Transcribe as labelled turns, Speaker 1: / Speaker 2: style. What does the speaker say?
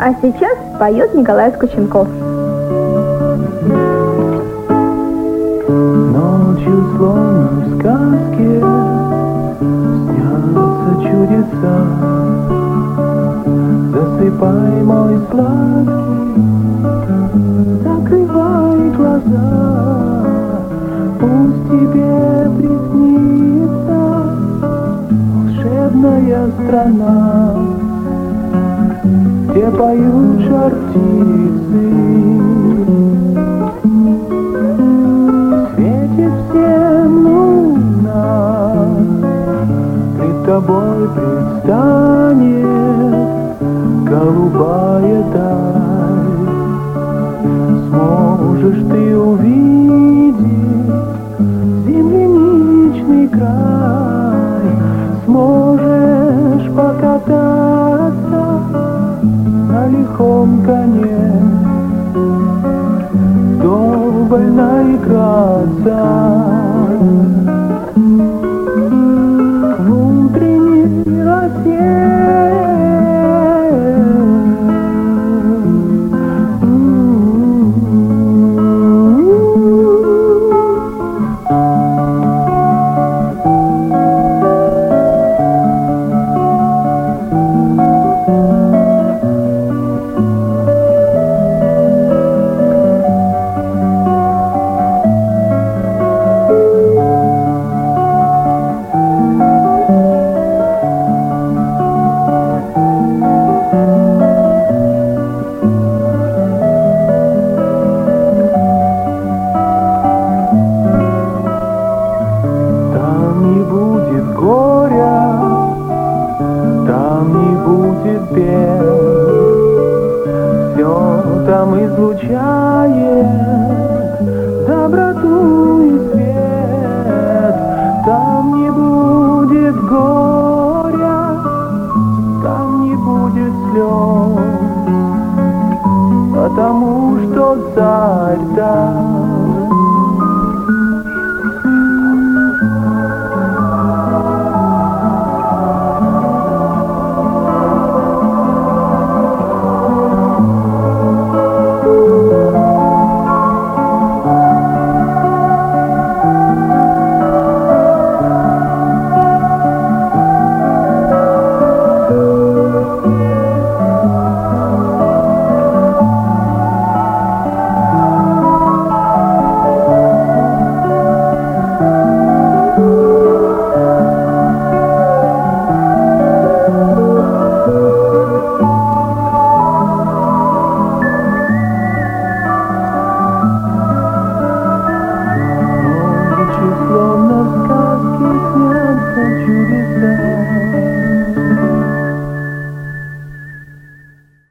Speaker 1: А сейчас поет Николай Скученков.
Speaker 2: Ночью, словно в сказке, снятся чудеса. Засыпай, мой сладкий, закрывай глаза. Пусть тебе приснится волшебная страна, где поют жар-птицы. Светит всем луна, пред тобой предстанет голубая даль. Сможешь ты увидеть земляничный край, сможешь покататься на лихом коне, вдоволь наиграться в утренней росе. Все там излучает доброту и свет. Там не будет горя, там не будет слез, потому что царь там.